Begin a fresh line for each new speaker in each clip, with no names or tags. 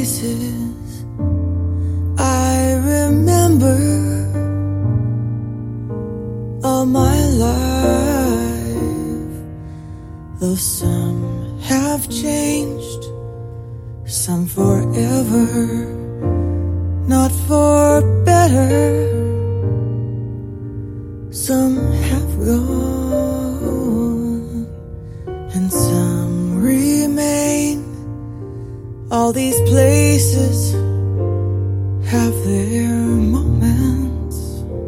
faces I remember all my life, though some have changed, some forever, not for better. Some have gone and some remain. All these places have their moments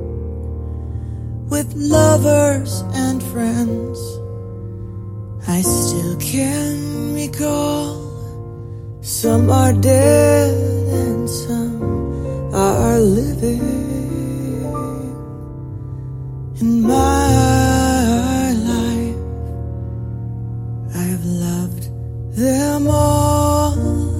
with lovers and friends I still can recall. Some are dead and some are living. In my life, I've loved them all.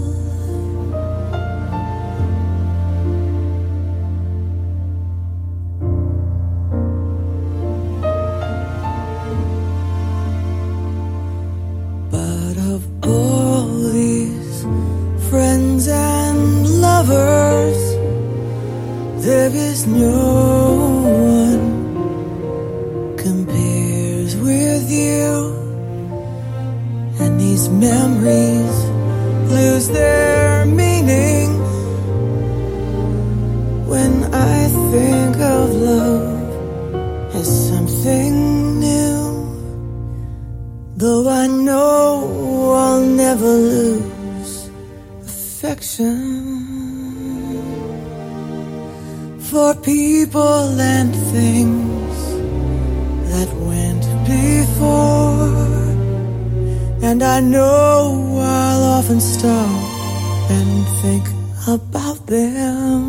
But of all these friends and lovers, there is no one compares with you. And these memories lose their meaning when I think of love as something new. Though I know I'll never lose affection for people and things that went before. And I know I'll often stop and think about them.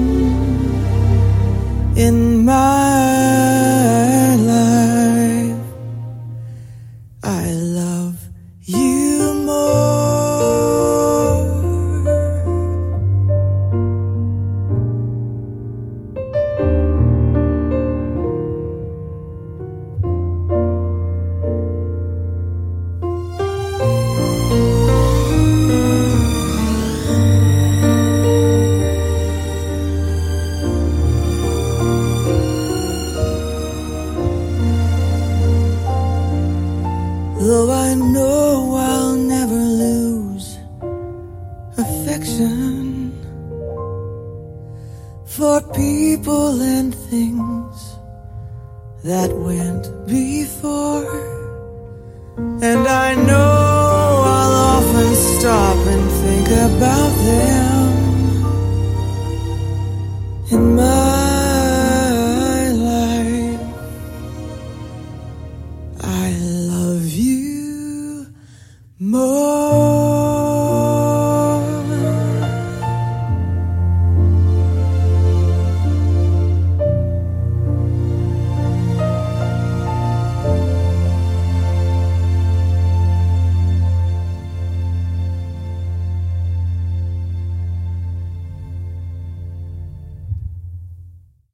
In my life, I love you more. Though I know I'll never lose affection for people and things that went before. And I know I'll often stop and think about them. In my life, I love you more.